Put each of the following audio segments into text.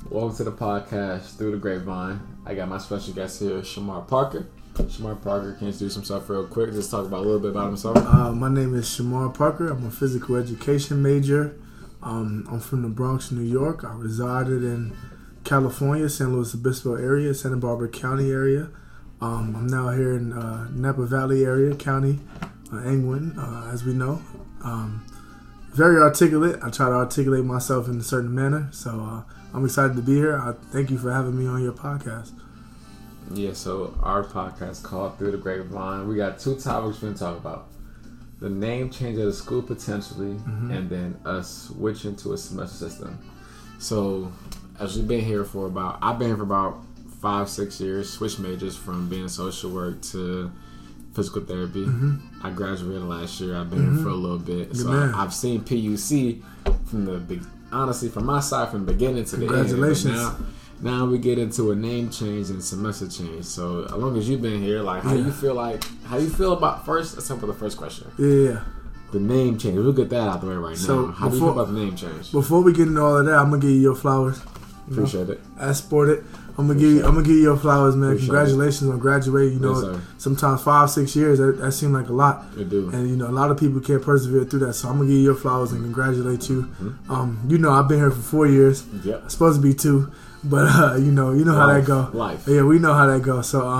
Welcome to the podcast, Through the Grapevine. I got my special guest here, Shamar Parker. Shamar Parker can introduce himself real quick. Just talk about a little bit about himself. My name is Shamar Parker. I'm a physical education major. I'm from the Bronx, New York. I resided in California, San Luis Obispo area, Santa Barbara County area. I'm now here in Napa Valley area, county, Angwin, as we know. Very articulate. I try to articulate myself in a certain manner. So I'm excited to be here. I thank you for having me on your podcast. Yeah, so our podcast called Through the Grapevine. We got two topics we're going to talk about. The name change of the school potentially, and then us switching to a semester system. So, as we've been here for I've been here for about 5-6 years, switched majors from being social work to physical therapy. I graduated last year. I've been here for a little bit. So I've seen PUC from my side, from the beginning to the end. Congratulations. Now we get into a name change and semester change. So as long as you've been here, how do you feel about first? Let's start with the first question. Yeah. The name change. We'll get that out the way right now. How do you feel about the name change? Before we get into all of that, I'm gonna give you your flowers. Appreciate it. I sport it. I'm gonna give you your flowers, man. Appreciate Congratulations on graduating. Sometimes 5-6 years that seems like a lot. It do. And a lot of people can't persevere through that. So I'm gonna give you your flowers and congratulate you. I've been here for 4 years. Yep. It's supposed to be 2, but you know how that go. Life. Yeah, we know how that goes. So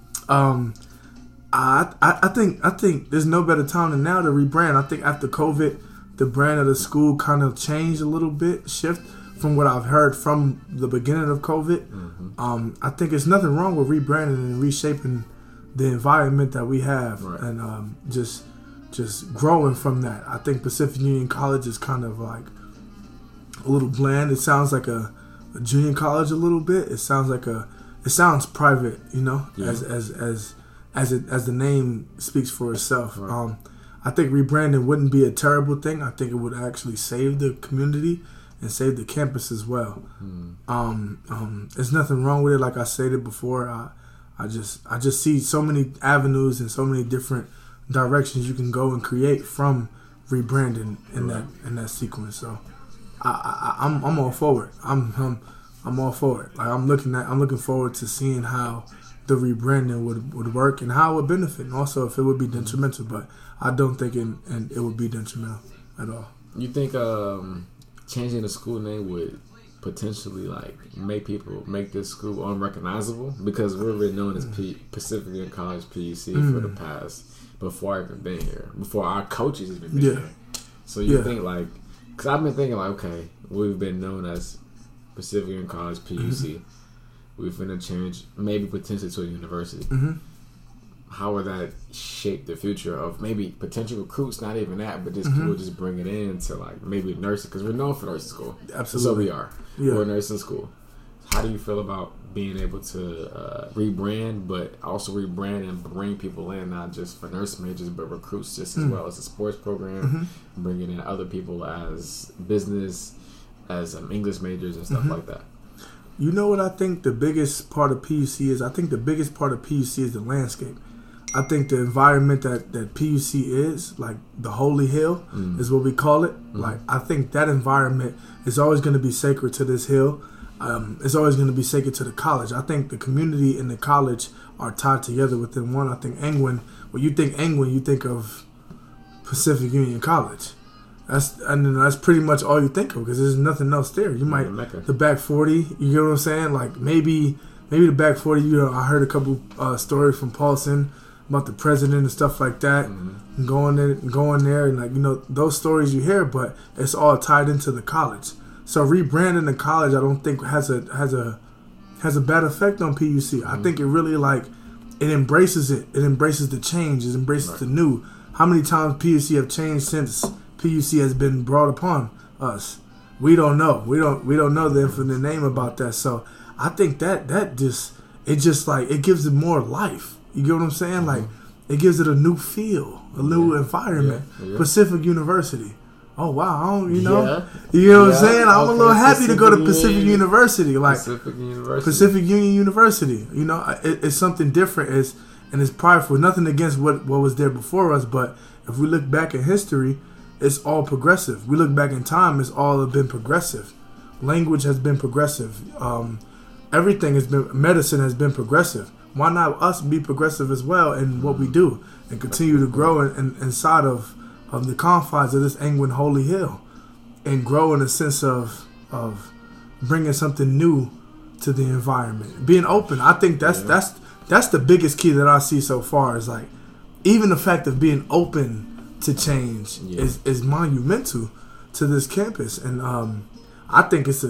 I think there's no better time than now to rebrand. I think after COVID, the brand of the school kind of changed a little bit, shift from what I've heard from the beginning of COVID. I think there's nothing wrong with rebranding and reshaping the environment that we have, and just growing from that. I think Pacific Union College is kind of like a little bland. It sounds like a junior college a little bit. It sounds private, as the name speaks for itself. Right. I think rebranding wouldn't be a terrible thing. I think it would actually save the community and save the campus as well. There's nothing wrong with it. Like I stated before, I just see so many avenues and so many different directions you can go and create from rebranding in that sequence. So I'm all for it. I'm all for it. Like I'm looking forward to seeing how the rebranding would work and how it would benefit, and also if it would be detrimental. But I don't think it would be detrimental at all. You think changing the school name would potentially make this school unrecognizable? Because we're really known as Pacific Union College PUC for the past, before I even been here, before our coaches even been here. So you think because I've been thinking okay, we've been known as Pacific Union College PUC. We're finna change, maybe potentially to a university. How would that shape the future of maybe potential recruits? Not even that, but just people just bring it in to maybe nursing, because we're known for nursing school. Absolutely, so we are. Yeah. We're a nursing school. How do you feel about being able to rebrand, but also rebrand and bring people in, not just for nurse majors, but recruits just as well as a sports program, bringing in other people as business, as English majors and stuff like that? You know what I think the biggest part of PUC is? I think the biggest part of PUC is the landscape. I think the environment that PUC is, like the Holy Hill is what we call it. I think that environment is always going to be sacred to this hill. It's always going to be sacred to the college. I think the community and the college are tied together within one. I think Angwin, when you think Angwin, you think of Pacific Union College. That's pretty much all you think of, because there's nothing else there. You might the back 40. You get what I'm saying? Maybe the back 40. I heard a couple stories from Paulson about the president and stuff like that, and going there, and those stories you hear, but it's all tied into the college. So rebranding the college, I don't think has a bad effect on PUC. I think it really it embraces it. It embraces the change. It embraces the new. How many times PUC have changed since PUC has been brought upon us? We don't know. We don't know the infinite name about that. So I think that it gives it more life. You get what I'm saying? It gives it a new feel, a new environment. Yeah. Pacific University. Oh wow, you know what I'm saying? I'm a little happy to go to Pacific University. Pacific Union University. It's something different. And it's prideful. Nothing against what was there before us, but if we look back in history, it's all progressive. We look back in time, it's all been progressive. Language has been progressive. Everything has been. Medicine has been progressive. Why not us be progressive as well in what we do and continue to grow inside of the confines of this Angwin Holy Hill and grow in a sense of bringing something new to the environment, being open. I think that's the biggest key that I see so far is like even the fact of being open to change is monumental to this campus, and I think it's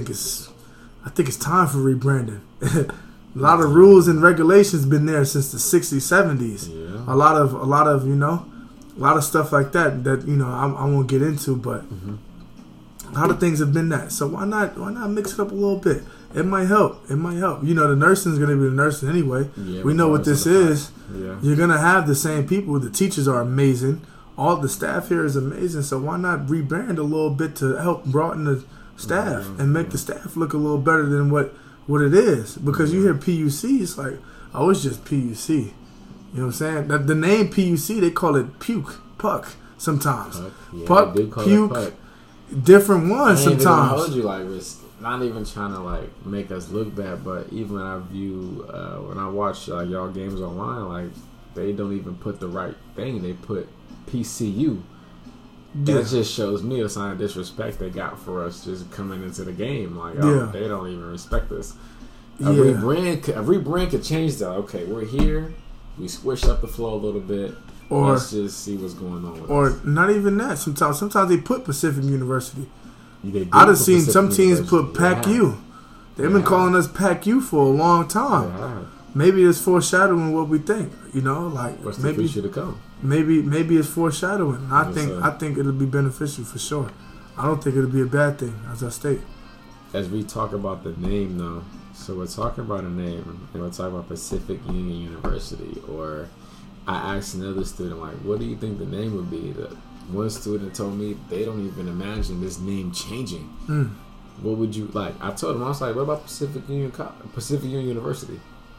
time for rebranding. A lot of rules and regulations been there since the 60s, 70s. Yeah. A lot of a lot of stuff like that I won't get into, but a lot of things have been that. So why not mix it up a little bit? It might help. The nursing is going to be the nursing anyway. Yeah, we know what this is. Yeah. You're going to have the same people. The teachers are amazing. All the staff here is amazing. So why not rebrand a little bit to help broaden the staff and make the staff look a little better than what it is? Because you hear PUC, it's like, oh, it's just PUC. You know what I'm saying? The name PUC, they call it puck sometimes. Puck, puke, different ones sometimes. I told you, like, it's not even trying to like make us look bad, but even when I view, when I watch y'all games online, like they don't even put the right thing. They put PCU. That just shows me a sign of disrespect they got for us just coming into the game. Like, they don't even respect us. A rebrand could change that. Okay, we're here. We switch up the flow a little bit. Or let's just see what's going on with us. Not even that. Sometimes they put Pacific University. I'd have seen some teams put PAC-U. They've been calling us PAC-U for a long time. Maybe it's foreshadowing what we think. What's the future to come? Maybe it's foreshadowing. I think it'll be beneficial for sure. I don't think it'll be a bad thing, as I state. As we talk about the name, though, so we're talking about a name, and we're talking about Pacific Union University. Or I asked another student, like, what do you think the name would be? One student told me they don't even imagine this name changing. What would you like? I told him, I was like, what about Pacific Union University?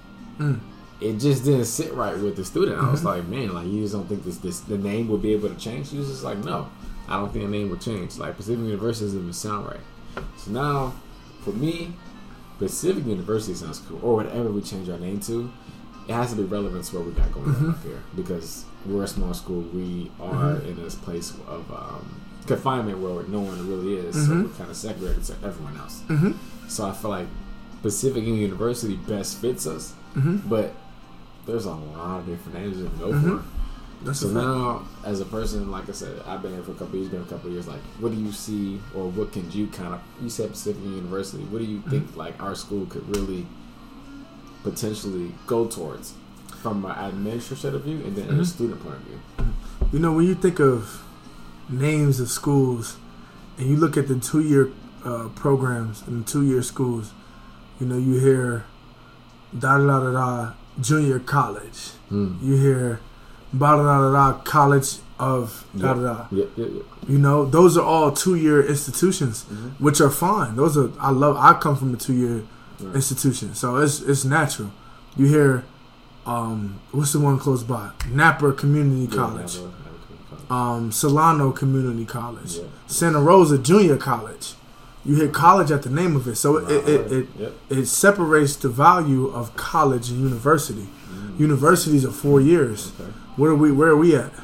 It just didn't sit right with the student. I was like, man, like, you just don't think the name would be able to change? He was just like, no, I don't think the name would change. Like, Pacific University doesn't even sound right. So now, for me, Pacific University sounds cool. Or whatever we change our name to, it has to be relevant to what we got going on up here. Because we're a small school. We are in this place of confinement where no one really is. So we're kind of separated to everyone else. So I feel like Pacific University best fits us. But there's a lot of different names you can go for. So now, as a person, like I said, I've been here for a couple of years, been a couple of years, like, what do you see, or what can you you said Pacific University, what do you think, like, our school could really potentially go towards from an administrative view and then a student point of view? When you think of names of schools and you look at the 2-year programs and the 2-year schools, you hear da-da-da-da-da junior college. You hear ba-da-da-da-da college of da-da-da. Those are all 2-year institutions, which are fine. I come from a 2-year institution, so it's natural. You hear, what's the one close by? Napa Community College. Solano Community College. Santa Rosa Junior College. You hear college at the name of it, so it separates the value of college and university. Universities are 4 years. Okay. Where are we at?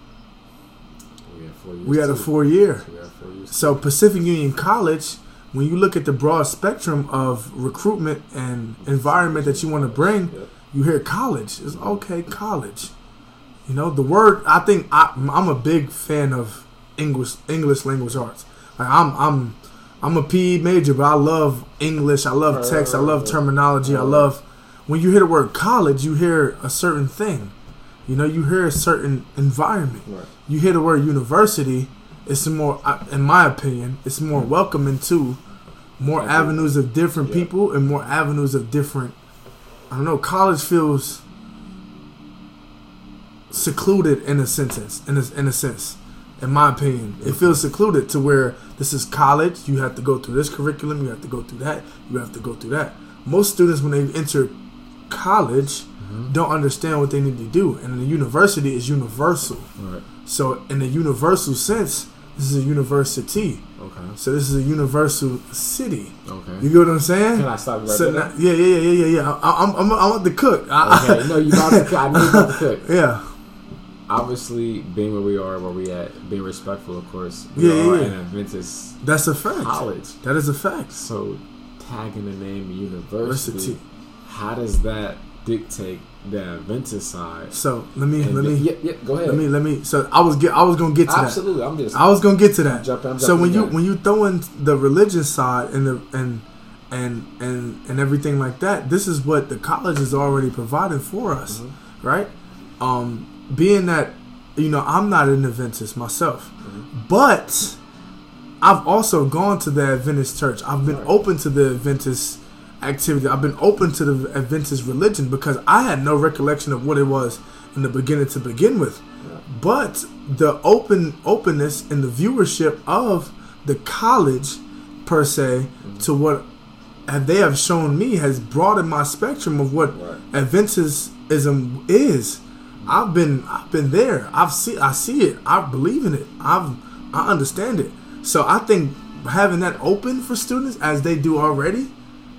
We had a 4-year. So Pacific Union College, when you look at the broad spectrum of recruitment and environment that you want to bring, you hear college. It's okay, college. The word. I think I'm a big fan of English language arts. Like I'm a PE major, but I love English. I love text. I love terminology. I love when you hear the word college, you hear a certain thing. You hear a certain environment. Right. You hear the word university, it's more, in my opinion, it's more welcoming to more avenues of different people and more avenues of different. I don't know. College feels secluded in a sense. In my opinion, it feels secluded to where this is college. You have to go through this curriculum. You have to go through that. You have to go through that. Most students, when they enter college, don't understand what they need to do. And the university is universal. Right. So in the universal sense, This is a university. Okay. So this is a universal city. Okay. You get what I'm saying? Can I stop you right So there? now, yeah. I want the cook. Okay. No, you about to cook. I know you about to cook. Yeah. Obviously, being where we at, being respectful, of course. Yeah. In Adventist That's a fact. college. That is a fact. So, tagging the name university, how does that dictate the Adventist side? So let me. Go ahead. Let me. So I was gonna get to that. Absolutely, I was gonna get to that. I'm so when jumping you throw in the religious side and everything like that, this is what the college is already providing for us, right? Being that I'm not an Adventist myself, but I've also gone to the Adventist church. I've been open to the Adventist activity. I've been open to the Adventist religion because I had no recollection of what it was in the beginning to begin with. But the openness and the viewership of the college per se to what they have shown me has broadened my spectrum of what Adventism is. I've been there. I see it. I believe in it. I understand it. So I think having that open for students as they do already,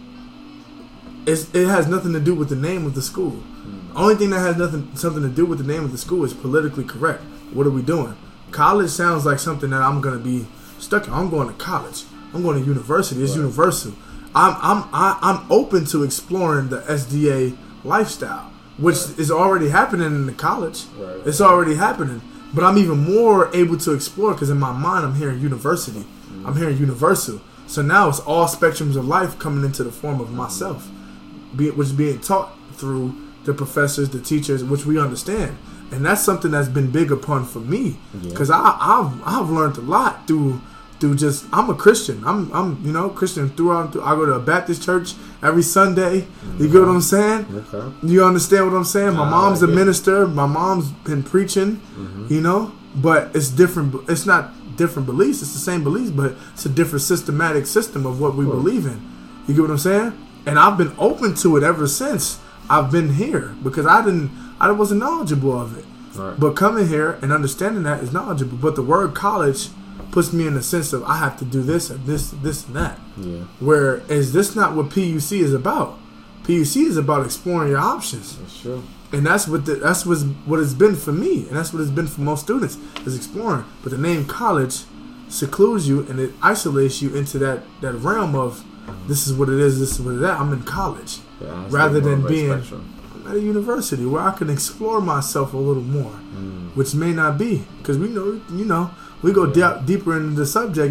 it has nothing to do with the name of the school. The only thing that has something to do with the name of the school is politically correct. What are we doing? College sounds like something that I'm going to be stuck in. I'm going to college. I'm going to university. It's universal. I'm open to exploring the SDA lifestyle, which is already happening in the college. It's already happening. But I'm even more able to explore because in my mind I'm hearing university. I'm hearing universal. So now it's all spectrums of life coming into the form of myself, which is being taught through the professors, the teachers, which we understand. And that's something that's been big upon for me because I've learned a lot through just I'm a Christian. I'm Christian throughout. I go to a Baptist church every Sunday. You get what I'm saying? Okay. You understand what I'm saying? My mom's a minister. My mom's been preaching. But it's different. It's not different beliefs. It's the same beliefs, but it's a different systematic system of what we believe in. You get what I'm saying? And I've been open to it ever since I've been here because I wasn't knowledgeable of it. Right. But coming here and understanding that is knowledgeable. But the word college puts me in the sense of I have to do this and this and that. Yeah. Whereas this not what PUC is about. PUC is about exploring your options. That's true. And that's what it's been for me, and that's what it's been for most students is exploring. But the name college secludes you and it isolates you into that realm of this is what it is, this is what it is. I'm in college rather than being at a university where I can explore myself a little more, which may not be because we know. We go deeper into the subject.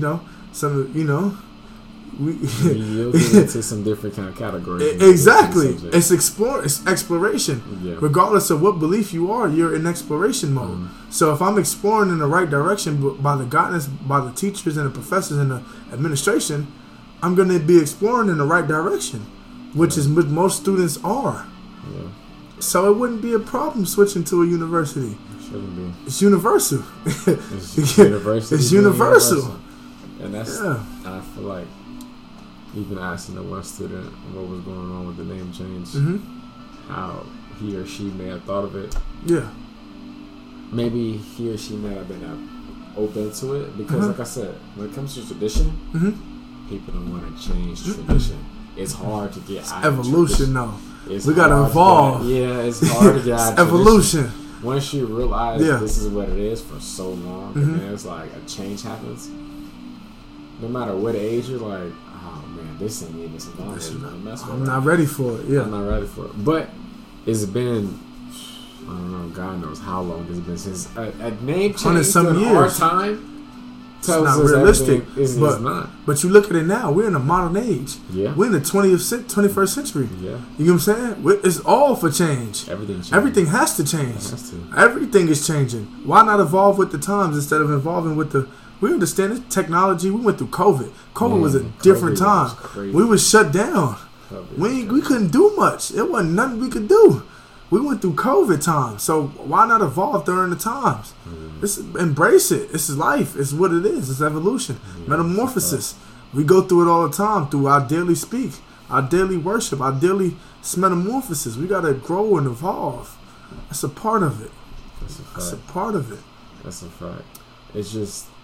You'll get into some different kind of categories. Exactly, it's exploration. Yeah. Regardless of what belief you are, you're in exploration mode. So if I'm exploring in the right direction by the guidance, by the teachers and the professors and the administration, I'm going to be exploring in the right direction, which is what most students are. Yeah. So it wouldn't be a problem switching to a university. Shouldn't be. It's universal. It's universal. And that's, I feel like, even asking the one student what was going on with the name change, how he or she may have thought of it. Yeah. Maybe he or she may have been open to it because, like I said, when it comes to tradition, people don't want to change tradition. It's hard to get out of evolution, though. We got to evolve. It's hard to get out of evolution. Tradition. Once you realize this is what it is for so long, and then it's like a change happens, no matter what age you're like, oh man, this ain't even something. I'm not ready for it. Yeah, I'm not ready for it. But it's been, I don't know, God knows how long it's been since a name change in our time. It's not realistic, but you look at it now. We're in a modern age. Yeah, we're in the 21st century. Yeah, you know what I'm saying? It's all for change. Everything has to change. Everything is changing. Why not evolve with the times instead of evolving with the? We understand it. Technology. We went through COVID. COVID was a different time. We was shut down. We couldn't do much. It wasn't nothing we could do. We went through COVID time, so why not evolve during the times? Embrace it. This is life. It's what it is. It's evolution, metamorphosis. We go through it all the time through our daily speak, our daily worship, our daily metamorphosis. We got to grow and evolve. That's a part of it. That's a part of it. That's a fact. It's just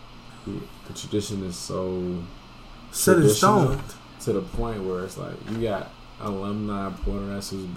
the tradition is so set in stone to the point where it's like you got alumni supporting us who's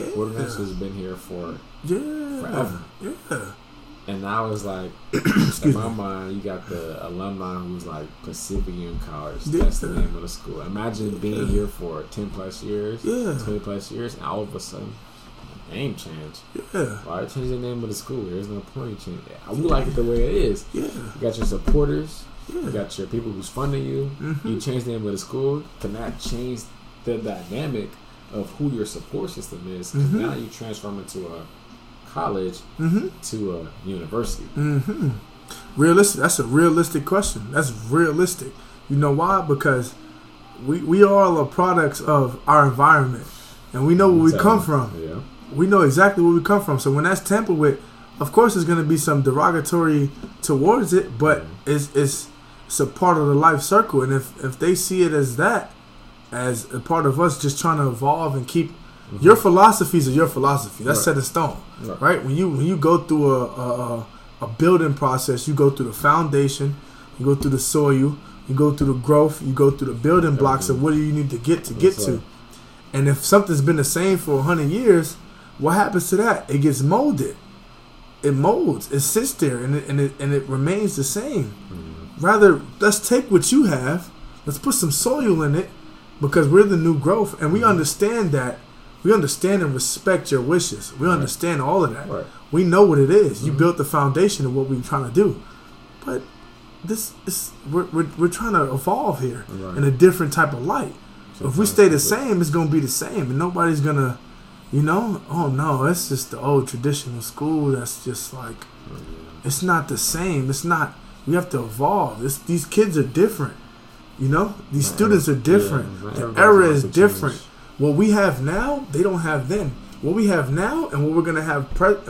been here for forever. Yeah. And now it's like, in my mind, you got the alumni who's like Pacific Union College. That's the name of the school. Imagine being here for 10 plus years, 20 plus years, and all of a sudden, name change. Yeah. Why change the name of the school? There's no point in changing it. We like it the way it is. Yeah. You got your supporters. Yeah. You got your people who's funding you. Mm-hmm. You change the name of the school to not change the dynamic of who your support system is. Mm-hmm. Now you transform into a college to a university. Mm-hmm. Realistic. That's a realistic question. That's realistic. You know why? Because we all are products of our environment, and we know where we come from. Yeah. We know exactly where we come from. So when that's tampered with, of course, there's going to be some derogatory towards it, but it's a part of the life circle. And if they see it as that, as a part of us just trying to evolve and keep your philosophies are your philosophy. That's set in stone, right? When you go through a building process, you go through the foundation, you go through the soil, you go through the growth, you go through the building blocks of what do you need to get to. And if something's been the same for 100 years, what happens to that? It gets molded. It molds. It sits there, and it remains the same. Rather, let's take what you have, let's put some soil in it, because we're the new growth, and we understand that. We understand and respect your wishes. We understand all of that. Right. We know what it is. You built the foundation of what we're trying to do, but this is we're trying to evolve here in a different type of light. So if we stay the same, it's gonna be the same, and nobody's gonna, oh no, it's just the old traditional school. That's just like, it's not the same. It's not. We have to evolve. These kids are different. These students are different. The era is different. Change. What we have now, they don't have then. What we have now and what we're gonna have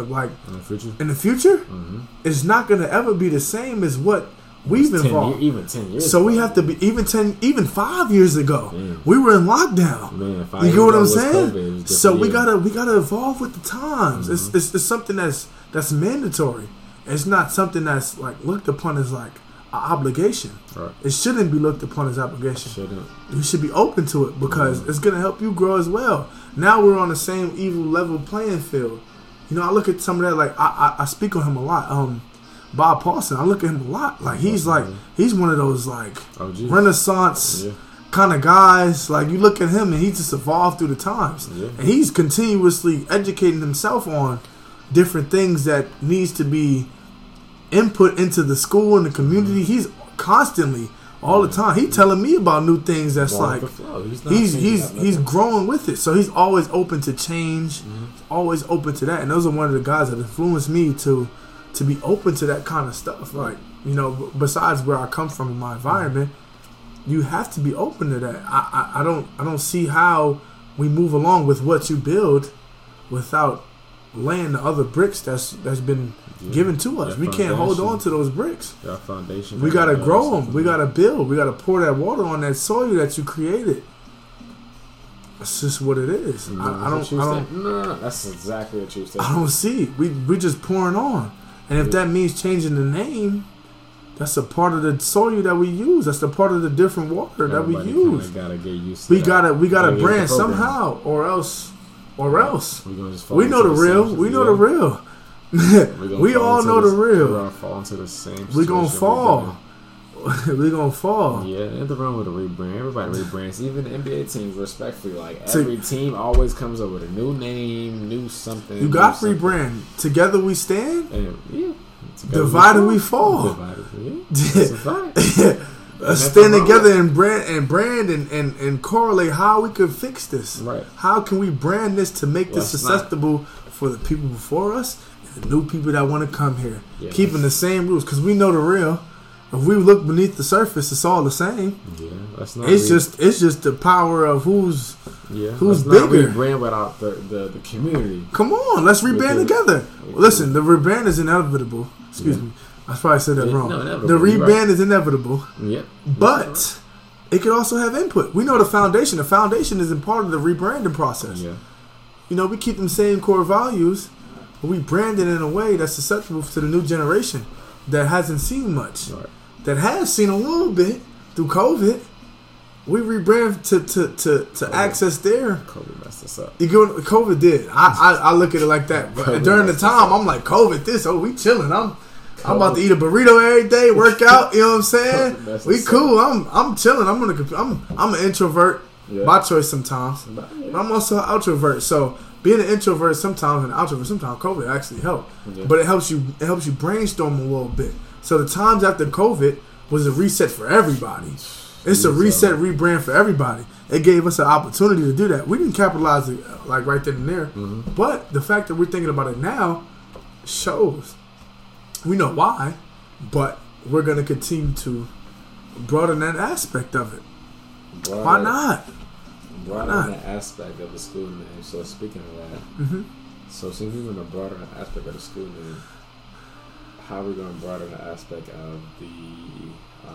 in the future is not gonna ever be the same as what we've evolved. Even 10 years. So we have to be even 5 years ago. We were in lockdown. You get what I'm saying? So we gotta evolve with the times. It's something that's mandatory. It's not something that's like looked upon as like an obligation. Right. It shouldn't be looked upon as obligation. You should be open to it because it's going to help you grow as well. Now we're on the same evil level playing field. I look at some of that, like I speak on him a lot. Bob Paulson, I look at him a lot. Like he's one of those like Renaissance kind of guys. Like you look at him and he just evolved through the times, and he's continuously educating himself on different things that needs to be input into the school and the community. He's constantly, all the time, he's telling me about new things that's like he's growing with it. So he's always open to change, always open to that. And those are one of the guys that influenced me to be open to that kind of stuff. Like, besides where I come from in my environment, you have to be open to that. I don't see how we move along with what you build without laying the other bricks that's been given to us. We can't hold on to those bricks. Our foundation. We gotta grow them. We gotta build. We gotta pour that water on that soil that you created. That's just what it is. I don't. No, that's exactly what you said. I don't see. We just pouring on, and if that means changing the name, that's a part of the soil that we use. That's the part of the different water that we use. Gotta get used to we gotta brand somehow, or else. We know the real. We know the real. We all know the real. We're gonna fall into the same. We're gonna fall. We're gonna fall. Yeah, in the room with a rebrand. Everybody rebrands. Even the NBA teams, respectfully, like every team always comes up with a new name, new something. You got rebrand. Together we stand. And, divided we fall. That's a fact. Stand together and brand and correlate how we could fix this. Right. How can we brand this to make this accessible for the people before us and the new people that want to come here? Yeah, keeping the same rules, because we know the real. If we look beneath the surface, it's all the same. Yeah, that's not. It's just the power of who's bigger. Not rebrand without the community. Come on, let's rebrand together. Listen, the rebrand is inevitable. Excuse me. I probably said that wrong. The rebrand is inevitable. Yep. But it could also have input. We know the foundation. The foundation isn't part of the rebranding process. Yeah. We keep them same core values, but we brand it in a way that's susceptible to the new generation that hasn't seen much. Right. that has seen a little bit through COVID. We rebrand to access there. COVID messed us up. COVID did. I look at it like that. But during the time, I'm like, COVID this. Oh, we chilling. I'm about to eat a burrito every day, work out. You know what I'm saying? We cool. I'm chilling. I'm an introvert by choice sometimes. But I'm also an outrovert. So being an introvert sometimes and an outrovert sometimes, COVID actually helped. Yeah. But it helps you brainstorm a little bit. So the times after COVID was a reset for everybody. It's a reset, rebrand for everybody. It gave us an opportunity to do that. We didn't capitalize it like right then and there. Mm-hmm. But the fact that we're thinking about it now shows. We know why, but we're going to continue to broaden that aspect of it. Why not? Broaden that aspect of the school name. So speaking of that, so since we're going to broaden the aspect of the school name, how are we going to broaden the aspect of the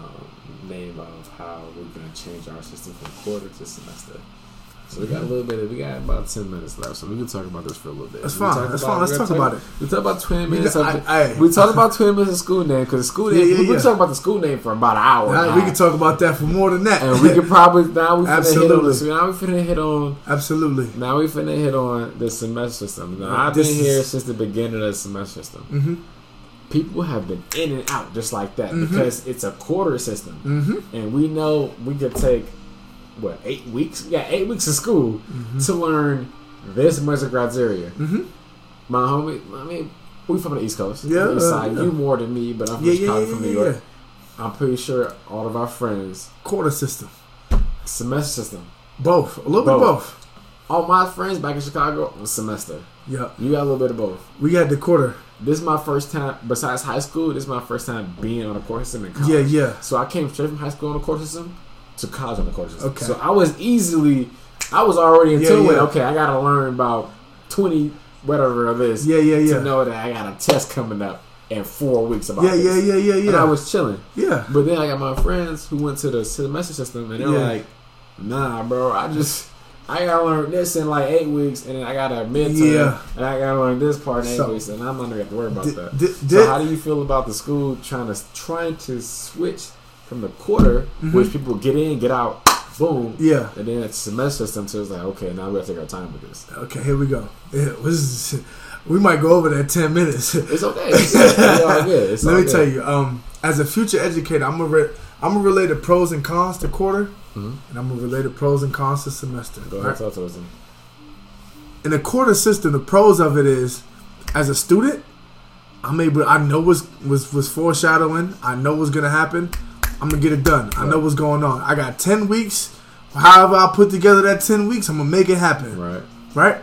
name of how we're going to change our system from quarter to semester? So we got we got about 10 minutes left, so we can talk about this for a little bit. That's fine. Let's talk about it. We talk about 20 minutes. We talk about 20 minutes of school name because school name. We talk about the school name for about an hour. We can talk about that for more than that. And we can probably now we finna hit on. Absolutely. Now we finna hit on the semester system. Now I've been here since the beginning of the semester system. Mm-hmm. People have been in and out just like that because it's a quarter system, and we know we could take 8 weeks? Yeah, 8 weeks of school to learn this much of criteria. My homie, we from the East Coast. Yeah, East side. You more than me, but I'm from Chicago, from New York. I'm pretty sure all of our friends quarter system, semester system, both a little bit of both. All my friends back in Chicago was semester. Yeah, you got a little bit of both. We got the quarter. This is my first time, besides high school, this is my first time being on a quarter system in college. Yeah. So I came straight from high school on a quarter system to college on the quarter system. Okay. So I was already into it. Okay, I got to learn about 20 whatever of this to know that I got a test coming up in 4 weeks about this. Yeah. And I was chilling. Yeah. But then I got my friends who went to the semester system and they were like, nah, bro, I gotta learn this in like 8 weeks, and then I got a midterm, and I gotta learn this part in 8 weeks, and I'm not gonna have to worry about that. So how do you feel about the school trying to switch from the quarter, which people get in, get out, boom, and then it's semester system, so it's like, okay, now we gotta take our time with this. Okay, here we go. We might go over that 10 minutes. It's okay. It's all good. Let me tell you, as a future educator, I'm gonna relate the pros and cons to quarter. And I'm going to relate the pros and cons to semester. Go ahead, talk to us. In the quarter system, the pros of it is, as a student, I know was foreshadowing. I know what's going to happen. I'm going to get it done. I know what's going on. I got 10 weeks. However I put together that 10 weeks, I'm going to make it happen. Right?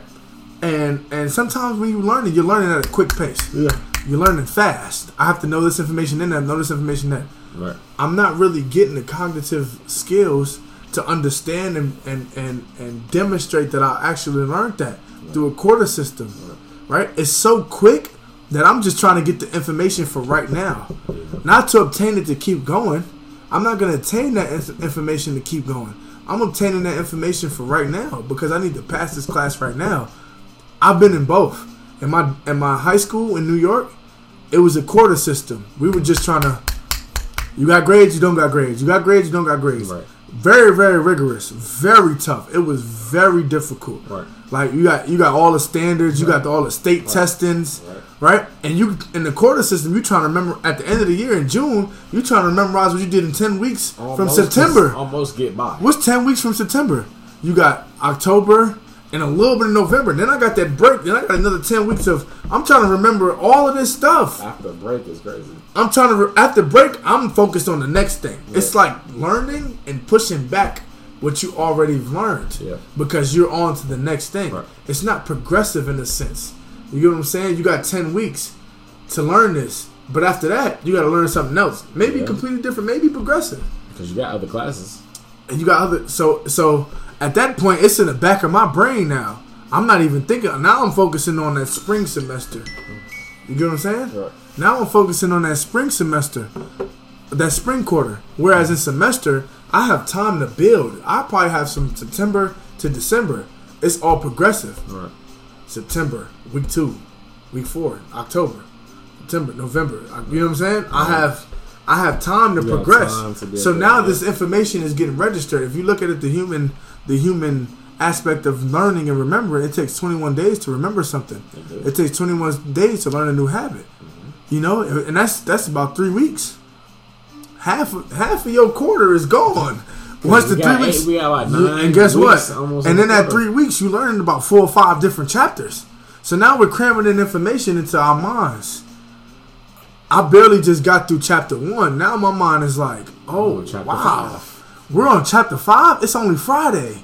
And sometimes when you're learning at a quick pace. Yeah. You're learning fast. I have to know this information in there, know this information there. Right. I'm not really getting the cognitive skills to understand and demonstrate that I actually learned that through a quarter system. Right? It's so quick that I'm just trying to get the information for right now. Not to obtain it to keep going. I'm not going to obtain that information to keep going. I'm obtaining that information for right now because I need to pass this class right now. I've been in both. In my high school in New York, it was a quarter system. We were just trying to, you got grades, you don't got grades. You got grades, you don't got grades. Right. Very, very rigorous. Very tough. It was very difficult. Right. Like you got all the standards, you got all the state testings, right? And you in the quarter system, you trying to remember at the end of the year in June, you trying to memorize what you did in 10 weeks from September. Almost get by. What's 10 weeks from September? You got October and a little bit of November. Then I got that break. Then I got another 10 weeks of. I'm trying to remember all of this stuff. After break is crazy. I'm trying to. After break, I'm focused on the next thing. Yeah. It's like learning and pushing back what you already learned. Yeah. Because you're on to the next thing. Right. It's not progressive in a sense. You get what I'm saying? You got 10 weeks to learn this, but after that, you got to learn something else. Maybe completely different. Maybe progressive. Because you got other classes. And you got other. So. At that point, it's in the back of my brain now. I'm not even thinking. Now I'm focusing on that spring semester. You get what I'm saying? Right. Now I'm focusing on that spring semester, that spring quarter. Whereas in semester, I have time to build. I probably have some September to December. It's all progressive. Right. September, week 2, week 4, October, September, November. You know what I'm saying? I have I have time to You got progress. time to be So able to- now yeah. this information is getting registered. If you look at it, the human aspect of learning and remembering, it takes 21 days to remember something. It takes 21 days to learn a new habit. You know, and that's about 3 weeks. Half of your quarter is gone. Once the 3 weeks, we got like 9 and guess weeks, what? almost And a then at quarter. 3 weeks, you learned about 4 or 5 different chapters. So now we're cramming in information into our minds. I barely just got through chapter 1. Now my mind is like, oh, chapter wow. 5. We're on chapter 5? It's only Friday.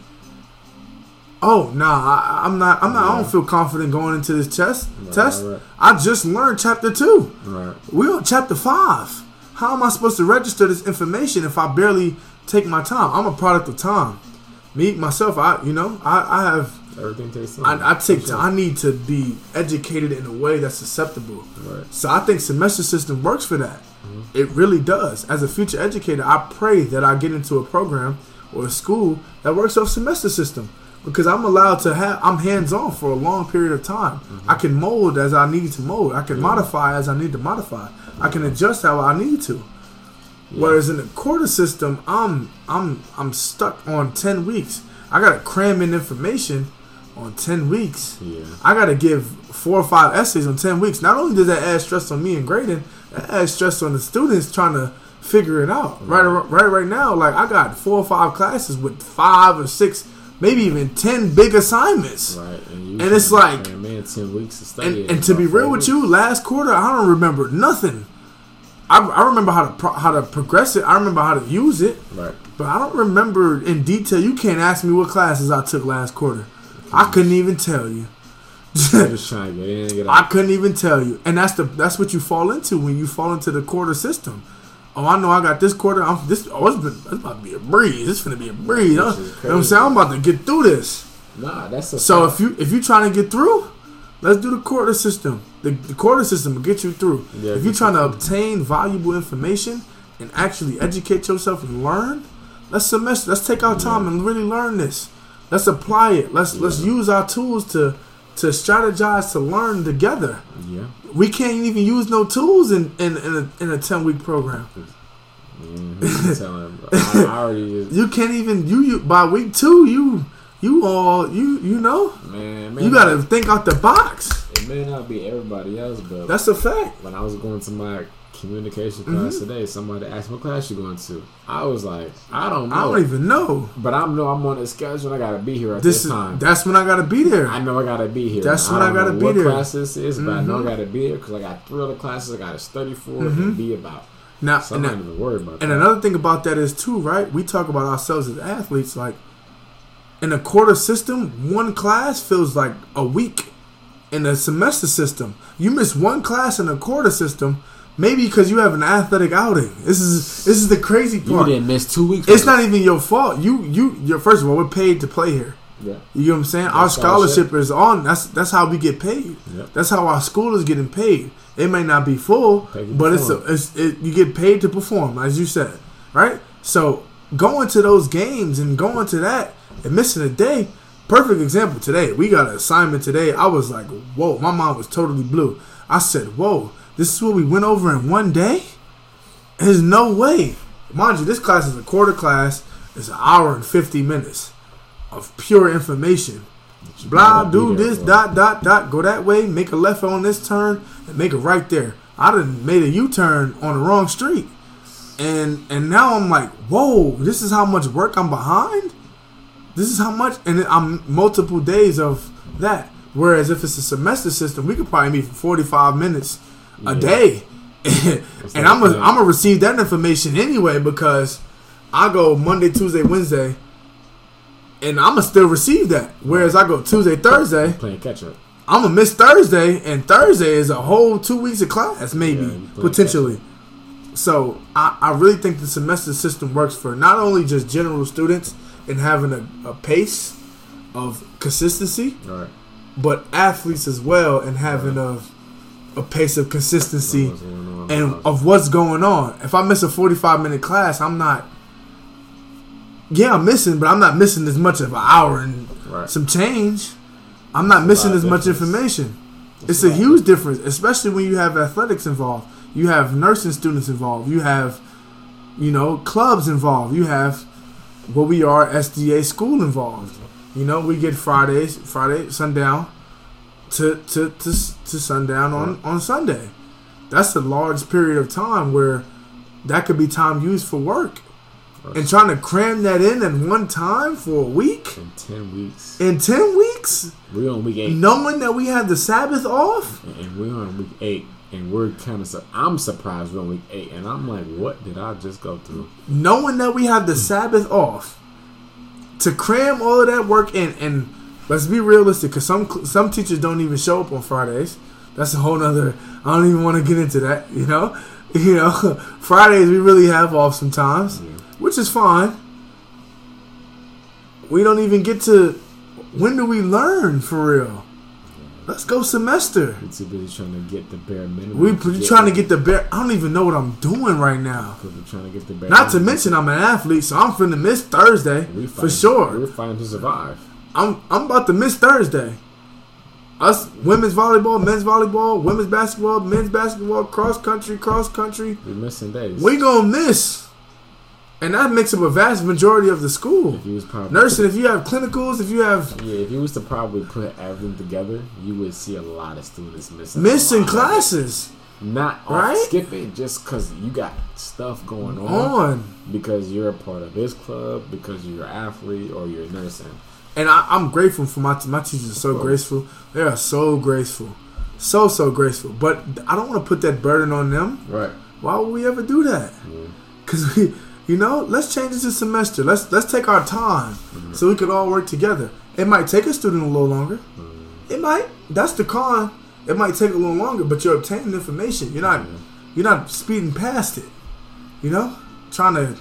Oh, nah, I'm not, I don't feel confident going into this test. Right. I just learned chapter 2. Right. We're on chapter 5. How am I supposed to register this information if I barely take my time? I'm a product of time. Me, myself, I have, Everything takes time. I take time. I need to be educated in a way that's acceptable. Right. So I think semester system works for that. It really does. As a future educator, I pray that I get into a program or a school that works off semester system, because I'm allowed to I'm hands-on for a long period of time. I can mold as I need to mold. I can modify as I need to modify. I can adjust how I need to. Whereas in the quarter system, I'm stuck on 10 weeks. I gotta cram in information on 10 weeks. Yeah. I gotta give 4 or 5 essays on 10 weeks. Not only does that add stress on me in grading, that adds stress on the students trying to figure it out. Right now, like I got 4 or 5 classes with 5 or 6, maybe even 10 big assignments. Right. And it's like, 10 weeks to study. and to be real with you, last quarter I don't remember nothing. I remember how to progress it. I remember how to use it. Right. But I don't remember in detail. You can't ask me what classes I took last quarter. I couldn't even tell you. Just trying to get in and get I out. couldn't even tell you. And that's what you fall into when you fall into the quarter system. Oh, I know I got this quarter. It's about to be a breeze. It's going to be a breeze. You know what I'm saying? I'm about to get through this. Nah, that's a So fact. if you trying to get through, let's do the quarter system. The quarter system will get you through. Yeah, if you're trying to obtain valuable information and actually educate yourself and learn, let's take our time and really learn this. Let's apply it. Let's use our tools to strategize to learn together. Yeah. We can't even use no tools in a 10-week program. I'm telling him, I already. You can't even you by week 2 you know Man, you gotta think out the box. It may not be everybody else, but That's a fact. when I was going to my communication class today, somebody asked me what class you going to. I was like, I don't know. I don't even know. But I'm on a schedule. I gotta be here at this time. That's when I gotta be there. I know I gotta be here. That's when I don't gotta know be what there. class this is, but I know I gotta be there because I got 3 other classes I gotta study for and be about. Now, So I'm not even worried about that. and another thing about that is too, right? We talk about ourselves as athletes. Like in a quarter system, one class feels like a week. In a semester system, you miss one class in a quarter system, maybe because you have an athletic outing. This is the crazy You part. didn't miss 2 weeks. It's not even your fault. You're first of all, we're paid to play here. Yeah. You know what I'm saying? Our scholarship is on. That's how we get paid. Yep. That's how our school is getting paid. It may not be full, Paid to but perform. you get paid to perform, as you said, right? So going to those games and going to that and missing a day. Perfect example today. We got an assignment today. I was like, whoa, my mind was totally blue. I said, whoa, this is what we went over in one day? There's no way. Mind you, this class is a quarter class. It's an hour and 50 minutes of pure information. Blah, do this, dot, go that way, make a left on this turn, and make a right there. I done made a U-turn on the wrong street. And now I'm like, whoa, this is how much work I'm behind? This is how much, and I'm multiple days of that. Whereas if it's a semester system, we could probably meet for 45 minutes a day, and I'm gonna receive that information anyway because I go Monday, Tuesday, Wednesday, and I'm gonna still receive that. Whereas I go Tuesday, Thursday, playing catch up. I'm gonna miss Thursday, and Thursday is a whole 2 weeks of class, maybe potentially. So I really think the semester system works for not only just general students and having a pace of consistency, Right. but athletes as well and having a pace of consistency and of what's going on. If I miss a 45-minute class, I'm missing, but I'm not missing as much of an hour and some change. I'm not missing as much information. It's a huge difference, especially when you have athletics involved. You have nursing students involved. You have, clubs involved. You have what we are SDA school involved. We get Friday sundown to sundown on Sunday. That's a large period of time where that could be time used for work. And trying to cram that in at one time for a week? In 10 weeks. In 10 weeks? We're on week 8. Knowing that we had the Sabbath off? And we're on week 8. And we're kind of... I'm surprised we're on week 8. And I'm like, what did I just go through? Knowing that we had the Sabbath off. To cram all of that work in. And let's be realistic. Because some teachers don't even show up on Fridays. That's a whole nother... I don't even want to get into that, Fridays we really have off sometimes. Yeah. Which is fine. We don't even get to... When do we learn for real? Let's go semester. We're too busy trying to get the bare minimum. We're trying to get the bare... I don't even know what I'm doing right now. Because we're trying to get the bare Not to mention I'm an athlete, so I'm finna miss Thursday. For sure. We're fighting to survive. I'm about to miss Thursday. Us, women's volleyball, men's volleyball, women's basketball, men's basketball, cross country. We're missing days. We gonna miss. And that makes up a vast majority of the school. Nursing, if you have clinicals, if you have... Yeah, if you was to probably put everything together, you would see a lot of students missing classes. Not right? Skipping just because you got stuff going on. Because you're a part of this club, because you're an athlete, or you're nursing. And I'm grateful for my teachers are so graceful. They are so graceful. So graceful. But I don't want to put that burden on them. Right. Why would we ever do that? Because we... let's change it to semester. Let's take our time so we could all work together. It might take a student a little longer. It might. That's the con. It might take a little longer, but you're obtaining information. You're not speeding past it. Trying to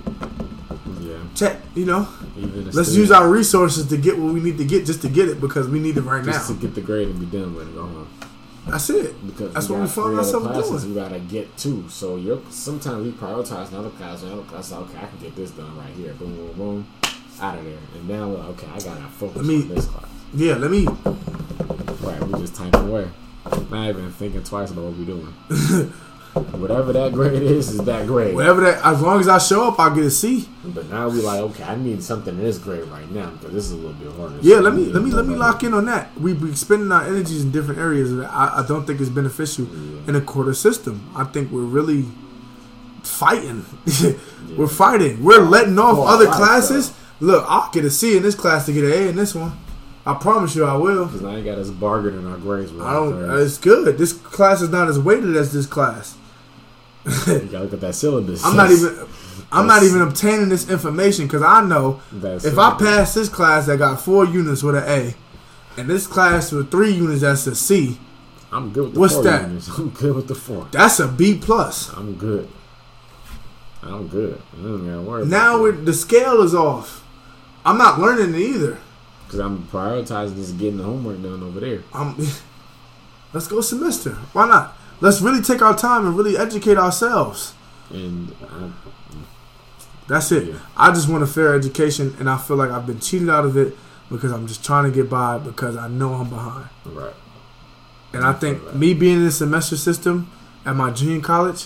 check. Let's use our resources to get what we need to get just to get it because we need it right now. Just to get the grade and be done with it. Go home. That's it. Because that's what we find ourselves doing. We gotta get to. So sometimes we prioritize another class. Okay, I can get this done right here. Boom, boom, boom, out of there. And now, okay, I gotta focus on this class. Yeah, let me. Right, we just typing away, not even thinking twice about what we're doing. Whatever that grade is that grade. Whatever that, as long as I show up, I'll get a C. But now we like, okay, I need something in this grade right now because this is a little bit harder. Yeah, let me lock in on that. We be spending our energies in different areas. I don't think it's beneficial in a quarter system. I think we're really fighting. We're fighting. We're letting off other classes. Look, I'll get a C in this class to get an A in this one. I promise you I will. Because now you got us bargaining our grades. It's good. This class is not as weighted as this class. You gotta look at that syllabus. I'm not even obtaining this information because I know if I pass this class that got 4 units with an A, and this class with 3 units that's a C, I'm good with the what's 4 that? units. I'm good with the 4. That's a B plus. I'm good. I don't gotta worry. Now the scale is off. I'm not learning it either. Because I'm prioritizing just getting the homework done over there. Let's go semester. Why not? Let's really take our time and really educate ourselves. And that's it. Yeah. I just want a fair education, and I feel like I've been cheated out of it because I'm just trying to get by because I know I'm behind. Right. And I think me being in the semester system at my junior college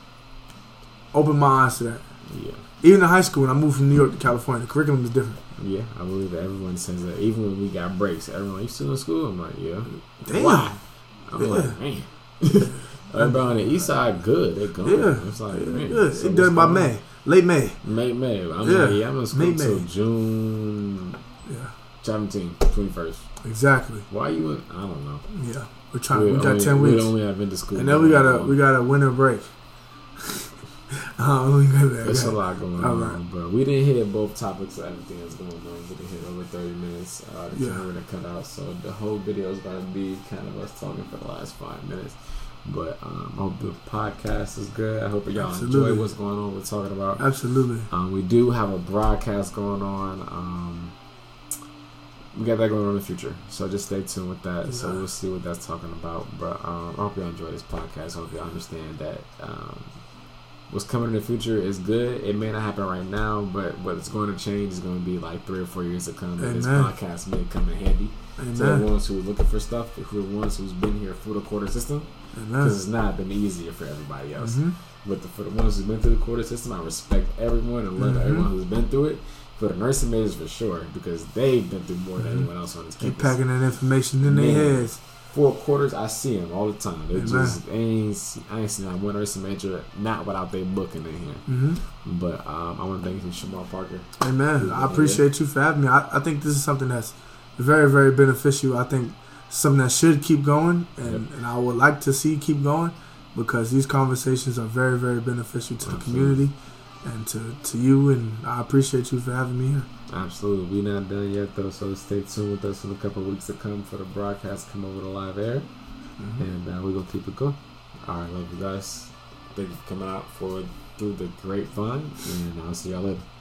opened my eyes to that. Yeah. Even in high school, when I moved from New York to California, the curriculum is different. Yeah, I believe that everyone says that. Even when we got breaks, everyone, you still in school? I'm like, yeah. Damn. Wow. I'm like, man. Everybody on the east side, good. They're going. Yeah. It's like, man. Good. It's done by May. Late May. May. I'm in school until June 17th, 21st. Exactly. Why you in? I don't know. Yeah. We got 10 weeks. We only have been to school. And then we got a winter break. There's a lot going on, but we didn't hit both topics of everything that's going on. We didn't hit over 30 minutes. The camera to cut out, so the whole video is going to be kind of us talking for the last 5 minutes. But I hope the podcast is good. I hope y'all enjoy what's going on we're talking about. Absolutely. We do have a broadcast going on. We got that going on in the future, so just stay tuned with that. Yeah. So we'll see what that's talking about. But I hope y'all enjoy this podcast. I hope y'all understand that what's coming in the future is good. It may not happen right now, but what's going to change is going to be like 3 or 4 years to come. And this podcast may come in handy. Amen. To the ones who are looking for stuff, who are the ones who's been here through the quarter system, because it's not been easier for everybody else. But for the ones who've been through the quarter system, I respect everyone and love everyone who's been through it. For the nursing majors, for sure, because they've been through more than anyone else on this campus. They're packing that information in their heads. 4 quarters, I see them all the time. They just I ain't seen like one nursing major not without their book in their hand. But I want to thank you, Shamar Parker. Amen. I appreciate you for having me. I think this is something that's very, very beneficial. I think something that should keep going, and I would like to see keep going, because these conversations are very, very beneficial to the community and to you, and I appreciate you for having me here. Absolutely. We're not done yet, though, so stay tuned with us in a couple of weeks to come for the broadcast come over to live air, and we're going to keep it going. All right, love you guys. Thank you for coming out through the grapevine, and I'll see y'all later.